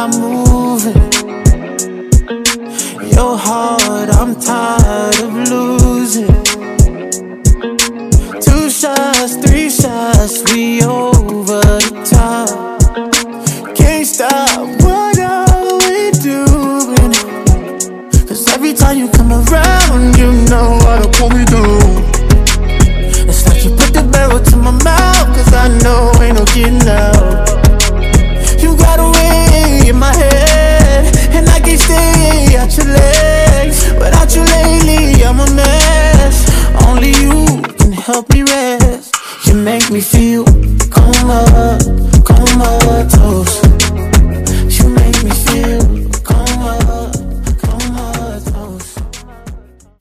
not moving. Your heart, I'm tired of losing. 2 shots, 3 shots, we over the top. Can't stop, what are we doing? Cause every time you come around, you know how to pull me down. It's like you put the barrel to my mouth, cause I know ain't no getting out. You got a way in my head, and I can't stay out your legs. Without you lately, I'm a mess. Only you can help me rest. You make me feel coma.